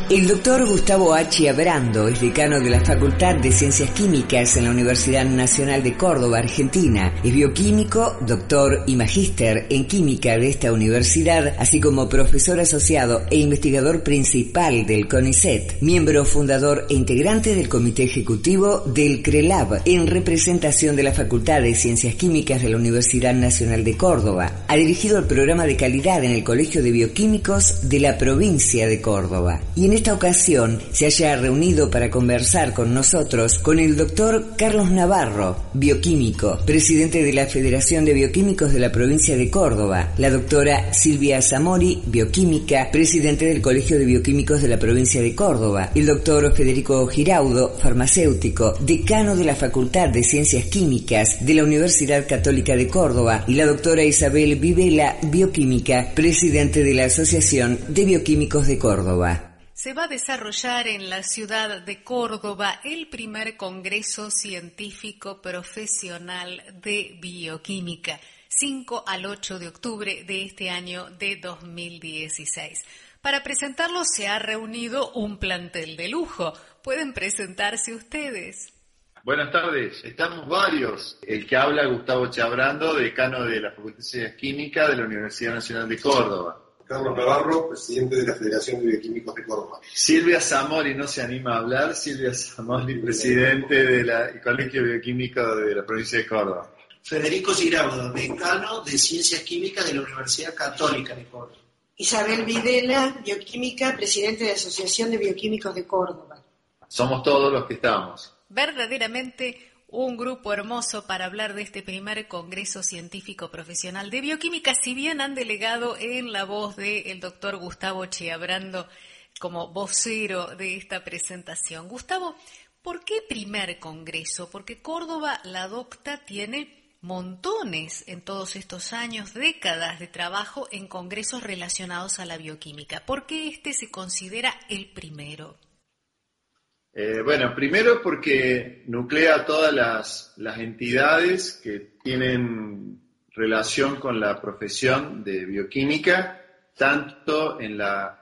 El doctor Gustavo H. Abrando es decano de la Facultad de Ciencias Químicas en la Universidad Nacional de Córdoba, Argentina. Es bioquímico, doctor y magíster en química de esta universidad, así como profesor asociado e investigador principal del CONICET, miembro fundador e integrante del Comité Ejecutivo del CRELAB, en representación de la Facultad de Ciencias Químicas de la Universidad Nacional de Córdoba. Ha dirigido el programa de calidad en el Colegio de Bioquímicos de la provincia de Córdoba. Y en esta ocasión se haya reunido para conversar con nosotros con el doctor Carlos Navarro, bioquímico, presidente de la Federación de Bioquímicos de la provincia de Córdoba, la doctora Silvia Zamori, bioquímica, presidente del Colegio de Bioquímicos de la provincia de Córdoba, el doctor Federico Giraudo, farmacéutico, decano de la Facultad de Ciencias Químicas de la Universidad Católica de Córdoba, y la doctora Isabel Vivela, bioquímica, presidente de la Asociación de Bioquímicos de Córdoba. Se va a desarrollar en la ciudad de Córdoba el primer Congreso Científico Profesional de Bioquímica, 5 al 8 de octubre de este año de 2016. Para presentarlo se ha reunido un plantel de lujo. ¿Pueden presentarse ustedes? Buenas tardes, estamos varios. El que habla, Gustavo Chabrando, decano de la Facultad de Ciencias Químicas de la Universidad Nacional de Córdoba. Carlos Navarro, presidente de la Federación de Bioquímicos de Córdoba. Silvia Zamori no se anima a hablar. Silvia Zamori, presidente del Colegio Bioquímico de la provincia de Córdoba. Federico Giraudo, decano de Ciencias Químicas de la Universidad Católica de Córdoba. Isabel Videla, bioquímica, presidente de la Asociación de Bioquímicos de Córdoba. Somos todos los que estamos. Verdaderamente un grupo hermoso para hablar de este primer Congreso Científico Profesional de Bioquímica, si bien han delegado en la voz del doctor Gustavo Chiabrando como vocero de esta presentación. Gustavo, ¿por qué primer Congreso? Porque Córdoba, la docta, tiene montones en todos estos años, décadas de trabajo en congresos relacionados a la bioquímica. ¿Por qué este se considera el primero? Bueno, primero porque nuclea a todas las entidades que tienen relación con la profesión de bioquímica, tanto en la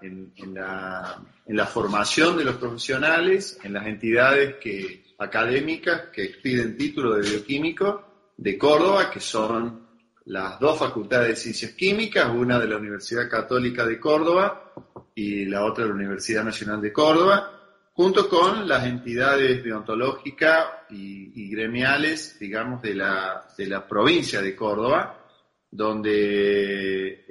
formación de los profesionales, en las entidades académicas que expiden título de bioquímico de Córdoba, que son las dos facultades de Ciencias Químicas, una de la Universidad Católica de Córdoba y la otra de la Universidad Nacional de Córdoba, junto con las entidades deontológicas y gremiales, digamos, de la provincia de Córdoba, donde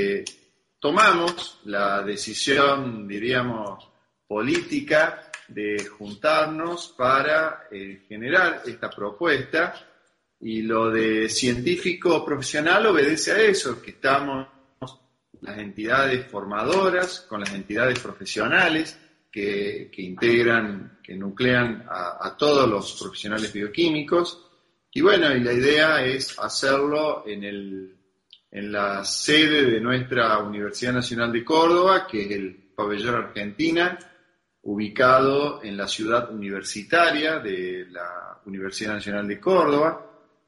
tomamos la decisión, diríamos, política de juntarnos para generar esta propuesta, y lo de científico profesional obedece a eso, que estamos las entidades formadoras con las entidades profesionales, que integran, que nuclean a todos los profesionales bioquímicos. Y bueno, y la idea es hacerlo en la sede de nuestra Universidad Nacional de Córdoba, que es el Pabellón Argentina, ubicado en la ciudad universitaria de la Universidad Nacional de Córdoba,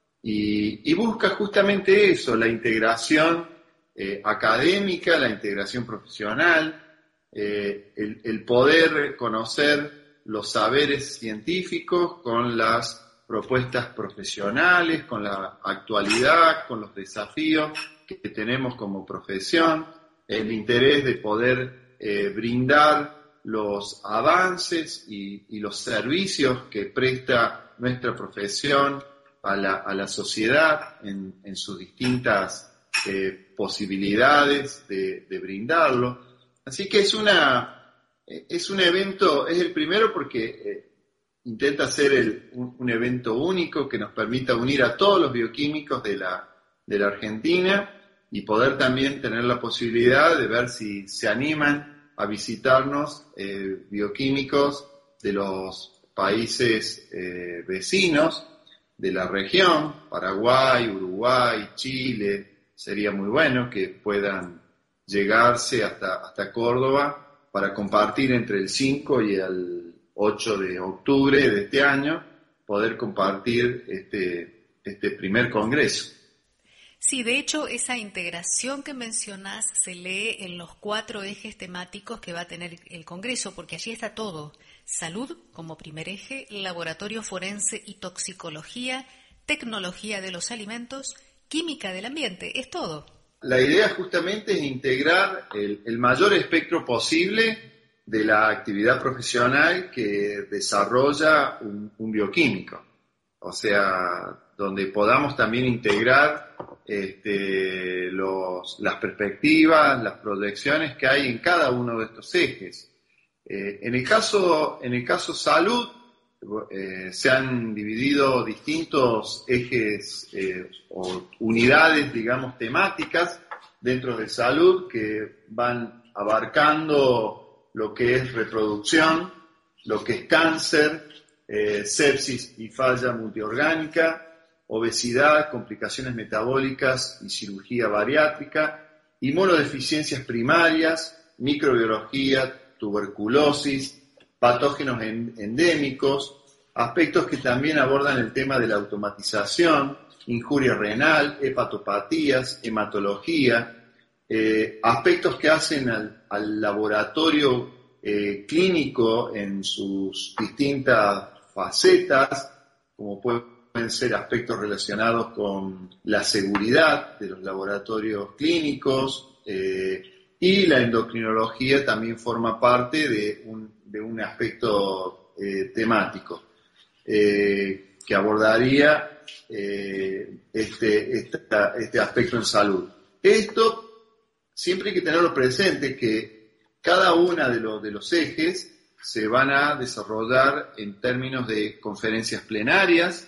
y busca justamente eso, la integración académica, la integración profesional, el poder conocer los saberes científicos con las propuestas profesionales, con la actualidad, con los desafíos que tenemos como profesión, el interés de poder brindar los avances y los servicios que presta nuestra profesión a la sociedad en sus distintas posibilidades de brindarlo. Así que es un evento, es el primero porque intenta ser un evento único que nos permita unir a todos los bioquímicos de la Argentina y poder también tener la posibilidad de ver si se animan a visitarnos bioquímicos de los países vecinos de la región, Paraguay, Uruguay, Chile. Sería muy bueno que puedan llegarse hasta Córdoba para compartir entre el 5 y el 8 de octubre de este año, poder compartir este primer congreso. Sí, de hecho, esa integración que mencionás se lee en los 4 ejes temáticos que va a tener el Congreso, porque allí está todo. Salud como primer eje, laboratorio forense y toxicología, tecnología de los alimentos, química del ambiente, es todo. La idea justamente es integrar el mayor espectro posible de la actividad profesional que desarrolla un bioquímico. O sea, donde podamos también integrar las perspectivas, las proyecciones que hay en cada uno de estos ejes. En el caso salud, se han dividido distintos ejes o unidades, digamos, temáticas dentro de salud que van abarcando lo que es reproducción, lo que es cáncer, sepsis y falla multiorgánica, obesidad, complicaciones metabólicas y cirugía bariátrica, inmunodeficiencias primarias, microbiología, tuberculosis, patógenos endémicos, aspectos que también abordan el tema de la automatización, injuria renal, hepatopatías, hematología, aspectos que hacen al laboratorio clínico en sus distintas facetas, como pueden ser aspectos relacionados con la seguridad de los laboratorios clínicos, y la endocrinología también forma parte de un aspecto temático que abordaría este aspecto en salud. Esto siempre hay que tenerlo presente, que cada uno de los ejes se van a desarrollar en términos de conferencias plenarias.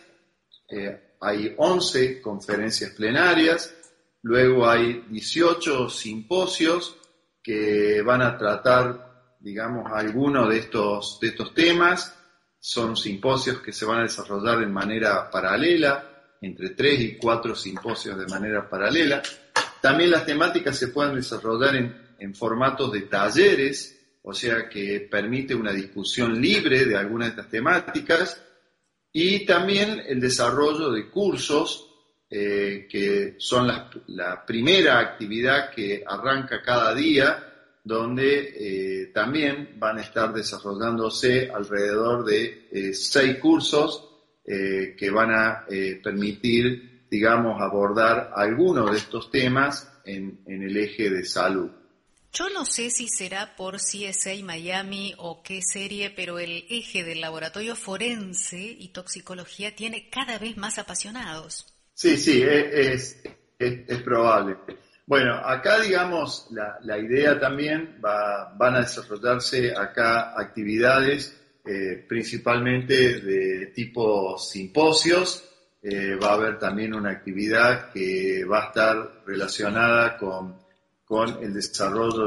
Hay 11 conferencias plenarias, luego hay 18 simposios que van a tratar, digamos, algunos de estos temas. Son simposios que se van a desarrollar en manera paralela, entre 3 y 4 simposios de manera paralela. También las temáticas se pueden desarrollar en formatos de talleres, o sea que permite una discusión libre de algunas de estas temáticas, y también el desarrollo de cursos, que son la primera actividad que arranca cada día, donde también van a estar desarrollándose alrededor de 6 cursos que van a permitir, digamos, abordar algunos de estos temas en el eje de salud. Yo no sé si será por CSA Miami o qué serie, pero el eje del laboratorio forense y toxicología tiene cada vez más apasionados. Sí, es probable. Bueno, acá, digamos, la idea también van a desarrollarse acá actividades principalmente de tipo simposios. Va a haber también una actividad que va a estar relacionada con el desarrollo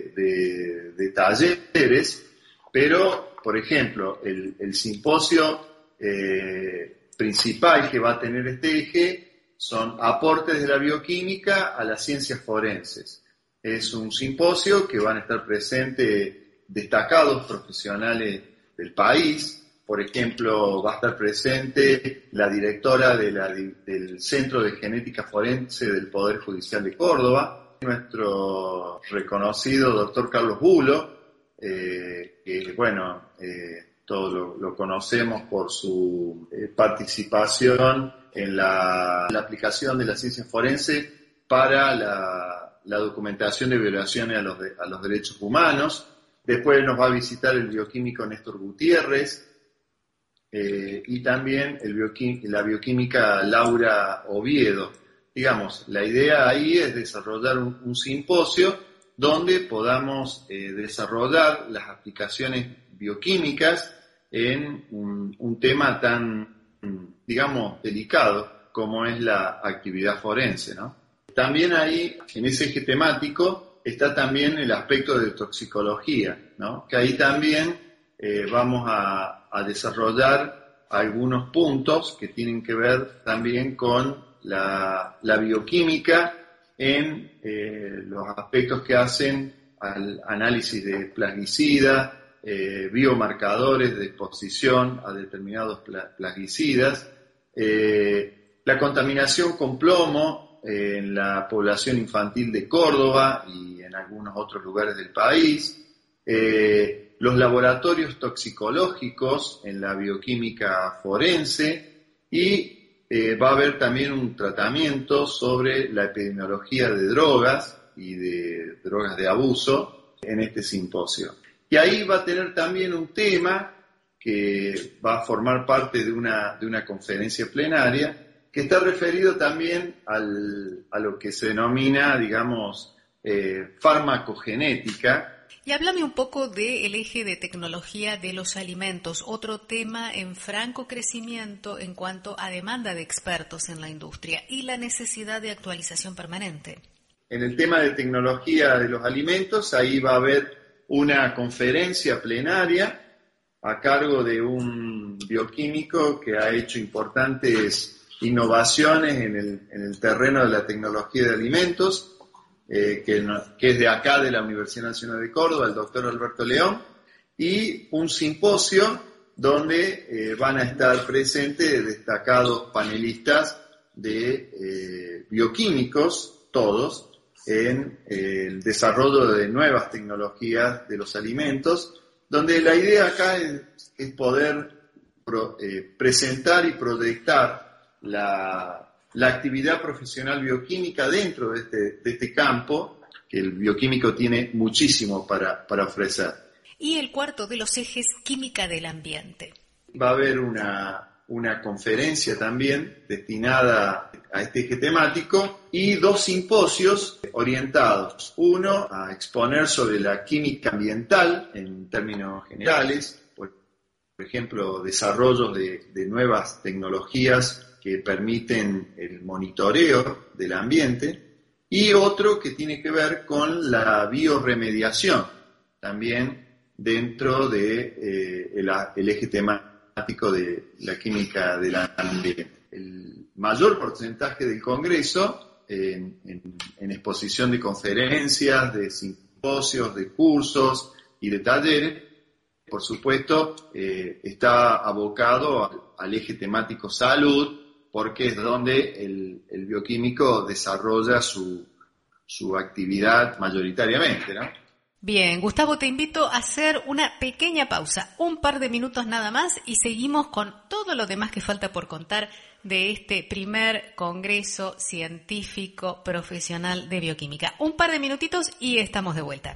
de talleres, pero, por ejemplo, el simposio principal que va a tener este eje son aportes de la bioquímica a las ciencias forenses. Es un simposio que van a estar presentes destacados profesionales del país. Por ejemplo, va a estar presente la directora del Centro de Genética Forense del Poder Judicial de Córdoba, nuestro reconocido doctor Carlos Bulo, que bueno, todos lo conocemos por su participación en la aplicación de la ciencia forense para la documentación de violaciones a los derechos humanos. Después nos va a visitar el bioquímico Néstor Gutiérrez, y también la bioquímica Laura Oviedo. Digamos, la idea ahí es desarrollar un simposio donde podamos desarrollar las aplicaciones bioquímicas en un tema tan, digamos, delicado como es la actividad forense, ¿no? También ahí, en ese eje temático, está también el aspecto de toxicología, ¿no? Que ahí también vamos a desarrollar algunos puntos que tienen que ver también con la bioquímica en los aspectos que hacen al análisis de plaguicidas, biomarcadores de exposición a determinados plaguicidas, la contaminación con plomo en la población infantil de Córdoba y en algunos otros lugares del país, los laboratorios toxicológicos en la bioquímica forense y va a haber también un tratamiento sobre la epidemiología de drogas y de drogas de abuso en este simposio. Y ahí va a tener también un tema que va a formar parte de una conferencia plenaria que está referido también a lo que se denomina, digamos, farmacogenética. Y háblame un poco del eje de tecnología de los alimentos, otro tema en franco crecimiento en cuanto a demanda de expertos en la industria y la necesidad de actualización permanente. En el tema de tecnología de los alimentos, ahí va a haber una conferencia plenaria a cargo de un bioquímico que ha hecho importantes innovaciones en el terreno de la tecnología de alimentos, que es de acá, de la Universidad Nacional de Córdoba, el doctor Alberto León, y un simposio donde van a estar presentes destacados panelistas de bioquímicos, todos, en el desarrollo de nuevas tecnologías de los alimentos, donde la idea acá es poder presentar y proyectar la actividad profesional bioquímica dentro de este campo, que el bioquímico tiene muchísimo para ofrecer. Y el cuarto de los ejes, química del ambiente. Va a haber una conferencia también destinada a este eje temático y 2 simposios orientados. Uno a exponer sobre la química ambiental en términos generales, por ejemplo, desarrollo de nuevas tecnologías que permiten el monitoreo del ambiente, y otro que tiene que ver con la biorremediación, también dentro de el eje temático de la química del ambiente. El mayor porcentaje del Congreso en exposición de conferencias, de simposios, de cursos y de talleres, por supuesto, está abocado al eje temático salud, porque es donde el bioquímico desarrolla su actividad mayoritariamente, ¿no? Bien, Gustavo, te invito a hacer una pequeña pausa, un par de minutos nada más, y seguimos con todo lo demás que falta por contar de este primer Congreso Científico Profesional de Bioquímica. Un par de minutitos y estamos de vuelta.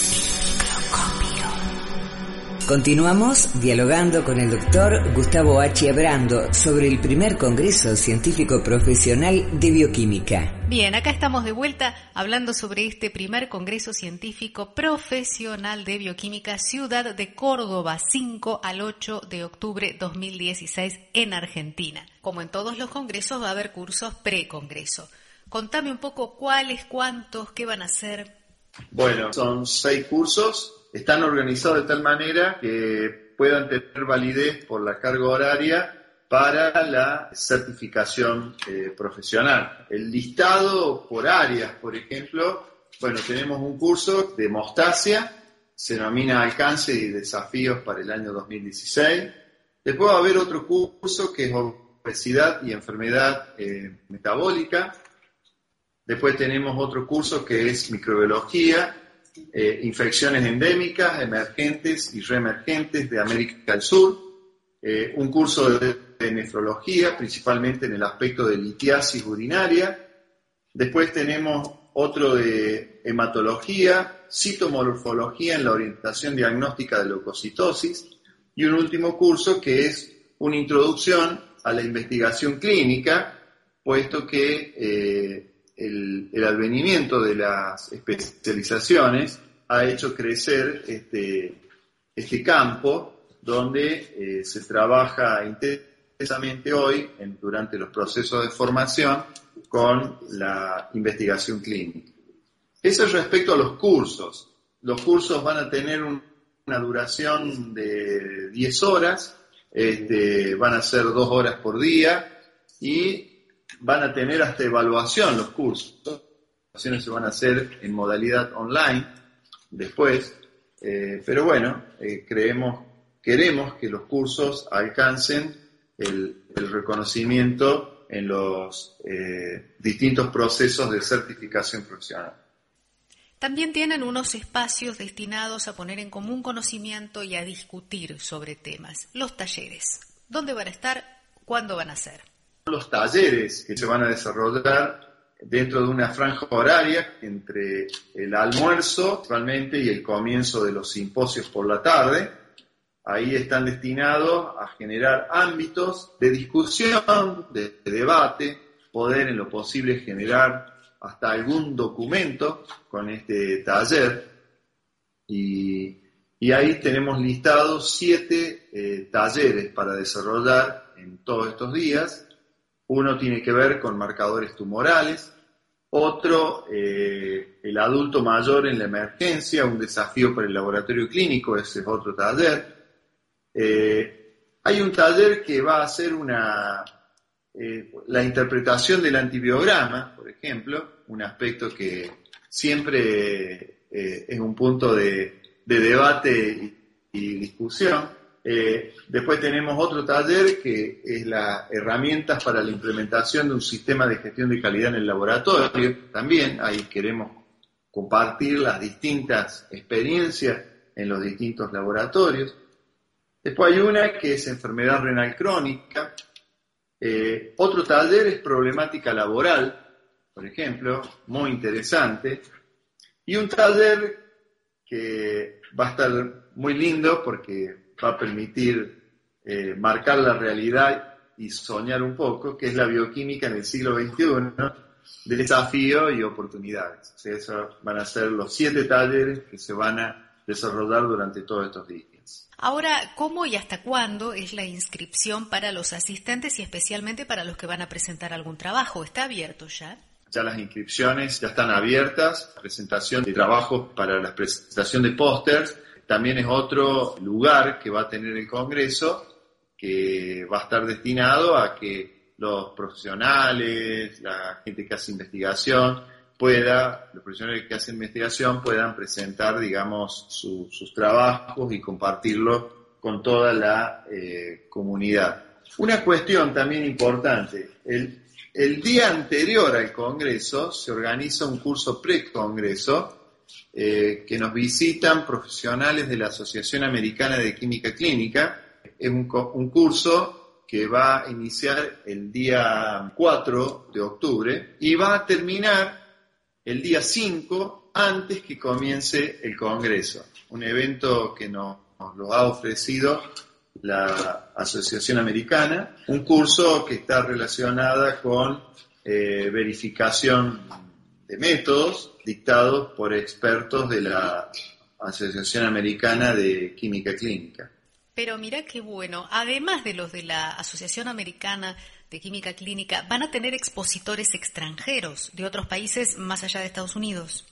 Continuamos dialogando con el doctor Gustavo H. Abrando sobre el primer Congreso Científico Profesional de Bioquímica. Bien, acá estamos de vuelta hablando sobre este primer Congreso Científico Profesional de Bioquímica, Ciudad de Córdoba, 5 al 8 de octubre 2016 en Argentina. Como en todos los congresos va a haber cursos pre-congreso. Contame un poco cuáles, cuántos, qué van a hacer. Bueno, son 6 cursos. Están organizados de tal manera que puedan tener validez por la carga horaria para la certificación profesional. El listado por áreas, por ejemplo, bueno, tenemos un curso de Mostasia, se denomina Alcance y Desafíos para el año 2016. Después va a haber otro curso que es Obesidad y Enfermedad Metabólica. Después tenemos otro curso que es Microbiología, infecciones endémicas, emergentes y reemergentes de América del Sur, un curso de nefrología, principalmente en el aspecto de litiasis urinaria. Después tenemos otro de hematología, citomorfología en la orientación diagnóstica de leucocitosis, y un último curso que es una introducción a la investigación clínica, puesto que el advenimiento de las especializaciones ha hecho crecer este campo donde se trabaja intensamente hoy durante los procesos de formación con la investigación clínica. Eso es respecto a los cursos. Los cursos van a tener una duración de 10 horas, van a ser 2 horas por día y van a tener hasta evaluación los cursos. Las evaluaciones se van a hacer en modalidad online después, pero bueno, queremos que los cursos alcancen el reconocimiento en los distintos procesos de certificación profesional. También tienen unos espacios destinados a poner en común conocimiento y a discutir sobre temas. Los talleres. ¿Dónde van a estar? ¿Cuándo van a ser? Los talleres que se van a desarrollar dentro de una franja horaria entre el almuerzo principalmente y el comienzo de los simposios por la tarde. Ahí están destinados a generar ámbitos de discusión, de debate, poder en lo posible generar hasta algún documento con este taller. Y ahí tenemos listados 7 talleres para desarrollar en todos estos días. Uno tiene que ver con marcadores tumorales, otro, el adulto mayor en la emergencia, un desafío para el laboratorio clínico, ese es otro taller. Hay un taller que va a hacer la interpretación del antibiograma, por ejemplo, un aspecto que siempre es un punto de debate y discusión. Después tenemos otro taller que es las herramientas para la implementación de un sistema de gestión de calidad en el laboratorio. También ahí queremos compartir las distintas experiencias en los distintos laboratorios. Después hay una que es enfermedad renal crónica. Otro taller es problemática laboral, por ejemplo, muy interesante. Y un taller que va a estar muy lindo porque va a permitir marcar la realidad y soñar un poco, que es la bioquímica en el siglo XXI, de desafío y oportunidades. O sea, esos van a ser los 7 talleres que se van a desarrollar durante todos estos días. Ahora, ¿cómo y hasta cuándo es la inscripción para los asistentes y especialmente para los que van a presentar algún trabajo? ¿Está abierto ya? Ya las inscripciones ya están abiertas, presentación de trabajos para la presentación de pósters. También es otro lugar que va a tener el Congreso, que va a estar destinado a que los profesionales, la gente que hace investigación, los profesionales que hacen investigación puedan presentar, digamos, sus trabajos y compartirlo con toda la comunidad. Una cuestión también importante, el día anterior al Congreso se organiza un curso pre-Congreso que nos visitan profesionales de la Asociación Americana de Química Clínica. Es un curso que va a iniciar el día 4 de octubre y va a terminar el día 5 antes que comience el Congreso. Un evento que nos lo ha ofrecido la Asociación Americana, un curso que está relacionado con verificación de métodos dictados por expertos de la Asociación Americana de Química Clínica. Pero mira qué bueno, además de los de la Asociación Americana de Química Clínica, ¿van a tener expositores extranjeros de otros países más allá de Estados Unidos?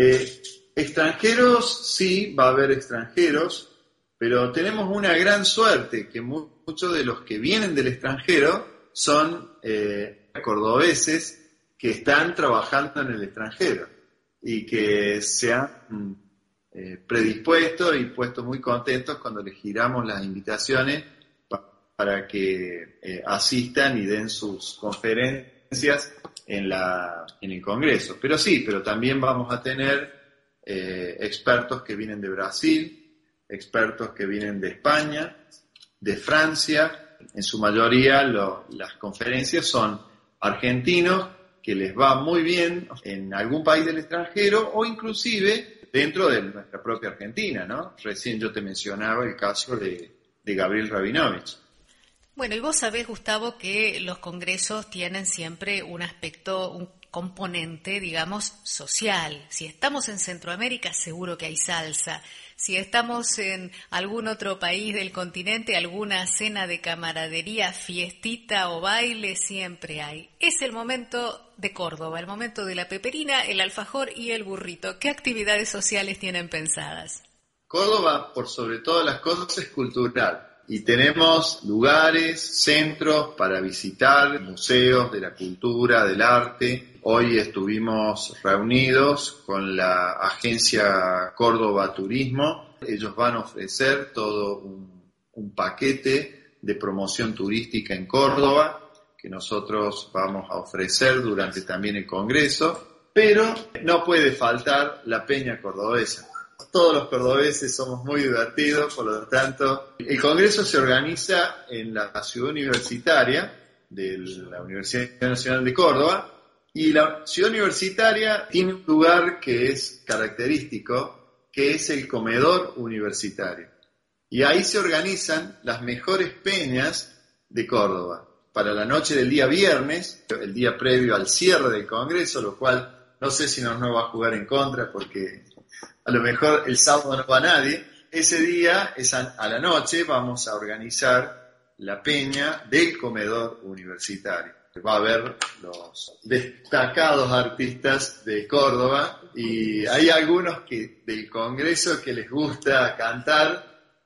Extranjeros, sí, va a haber extranjeros, pero tenemos una gran suerte que muchos de los que vienen del extranjero son cordobeses que están trabajando en el extranjero y que se han predispuesto y puesto muy contentos cuando les giramos las invitaciones para que asistan y den sus conferencias en el Congreso. Pero también vamos a tener expertos que vienen de Brasil, expertos que vienen de España, de Francia. En su mayoría las conferencias son argentinos que les va muy bien en algún país del extranjero o inclusive dentro de nuestra propia Argentina, ¿no? Recién yo te mencionaba el caso de Gabriel Rabinovich. Bueno, y vos sabés, Gustavo, que los congresos tienen siempre un aspecto, un componente, digamos, social. Si estamos en Centroamérica, seguro que hay salsa. Si estamos en algún otro país del continente, alguna cena de camaradería, fiestita o baile, siempre hay. Es el momento de Córdoba, el momento de la peperina, el alfajor y el burrito. ¿Qué actividades sociales tienen pensadas? Córdoba, por sobre todas las cosas, es cultural. Y tenemos lugares, centros para visitar, museos de la cultura, del arte. Hoy estuvimos reunidos con la agencia Córdoba Turismo. Ellos van a ofrecer todo un paquete de promoción turística en Córdoba. que nosotros vamos a ofrecer durante también el Congreso, pero no puede faltar la peña cordobesa. Todos los cordobeses somos muy divertidos, por lo tanto, el Congreso se organiza en la ciudad universitaria de la Universidad Nacional de Córdoba, y la ciudad universitaria tiene un lugar que es característico, que es el comedor universitario. Y ahí se organizan las mejores peñas de Córdoba para la noche del día viernes, el día previo al cierre del Congreso, lo cual no sé si nos va a jugar en contra porque a lo mejor el sábado no va nadie. Ese día, a la noche, vamos a organizar la peña del comedor universitario. Va a haber los destacados artistas de Córdoba y hay algunos del Congreso que les gusta cantar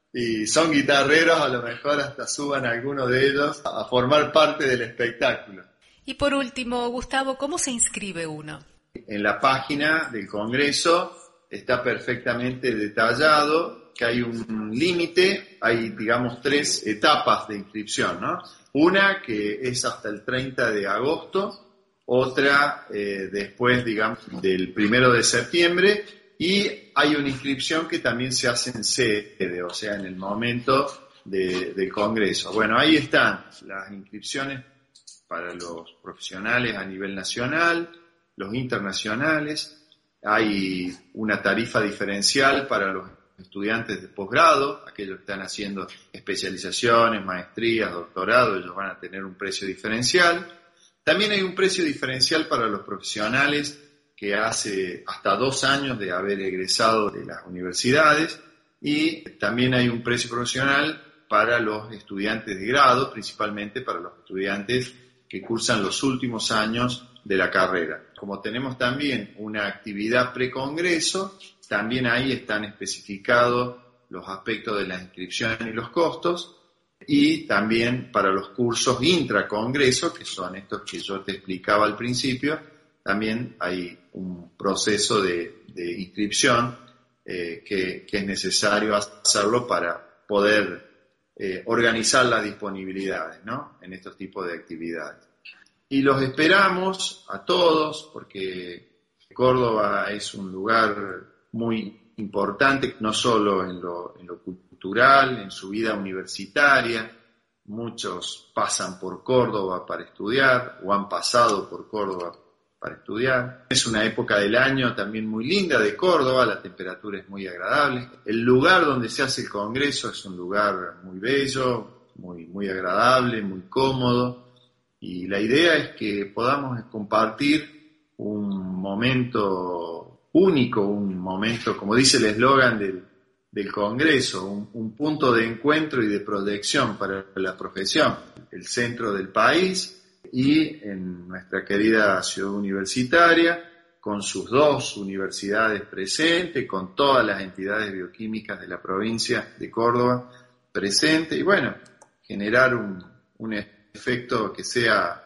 y son guitarreros, a lo mejor hasta suban algunos de ellos a formar parte del espectáculo. Y por último, Gustavo, ¿cómo se inscribe uno? En la página del Congreso está perfectamente detallado que hay un límite, hay, digamos, 3 etapas de inscripción, ¿no? Una que es hasta el 30 de agosto, otra después, digamos, del 1 de septiembre, y hay una inscripción que también se hace en sede, o sea, en el momento del Congreso. Bueno, ahí están las inscripciones para los profesionales a nivel nacional, los internacionales, hay una tarifa diferencial para los estudiantes de posgrado, aquellos que están haciendo especializaciones, maestrías, doctorados, ellos van a tener un precio diferencial. También hay un precio diferencial para los profesionales que hace hasta 2 años de haber egresado de las universidades, y también hay un precio profesional para los estudiantes de grado, principalmente para los estudiantes que cursan los últimos años de la carrera. Como tenemos también una actividad precongreso, también ahí están especificados los aspectos de la inscripción y los costos, y también para los cursos intracongreso, que son estos que yo te explicaba al principio, también hay un proceso de inscripción que es necesario hacerlo para poder organizar las disponibilidades, ¿no?, en estos tipos de actividades. Y los esperamos a todos porque Córdoba es un lugar muy importante, no solo en lo cultural, en su vida universitaria. Muchos pasan por Córdoba para estudiar o han pasado por Córdoba para estudiar. Es una época del año también muy linda de Córdoba, la temperatura es muy agradable. El lugar donde se hace el Congreso es un lugar muy bello, muy agradable, muy cómodo. Y la idea es que podamos compartir un momento único, un momento, como dice el eslogan del Congreso, un punto de encuentro y de proyección para la profesión, el centro del país y en nuestra querida ciudad universitaria, con sus 2 universidades presentes, con todas las entidades bioquímicas de la provincia de Córdoba presentes, y bueno, generar un efecto que sea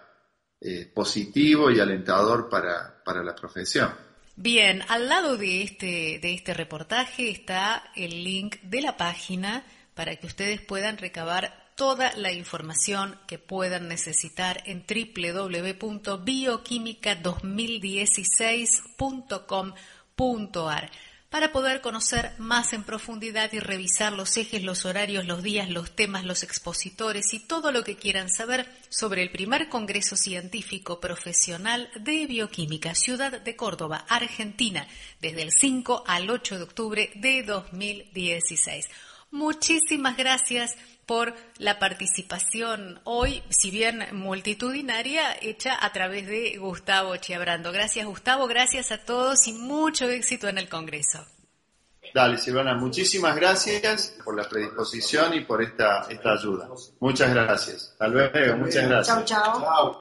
positivo y alentador para la profesión. Bien, al lado de este reportaje está el link de la página para que ustedes puedan recabar toda la información que puedan necesitar en www.bioquímica2016.com.ar para poder conocer más en profundidad y revisar los ejes, los horarios, los días, los temas, los expositores y todo lo que quieran saber sobre el primer Congreso Científico Profesional de Bioquímica, Ciudad de Córdoba, Argentina, desde el 5 al 8 de octubre de 2016. Muchísimas gracias por la participación hoy, si bien multitudinaria, hecha a través de Gustavo Chiabrando. Gracias, Gustavo, gracias a todos y mucho éxito en el Congreso. Dale, Silvana, muchísimas gracias por la predisposición y por esta ayuda. Muchas gracias. Hasta luego, muchas gracias. Chau, chau.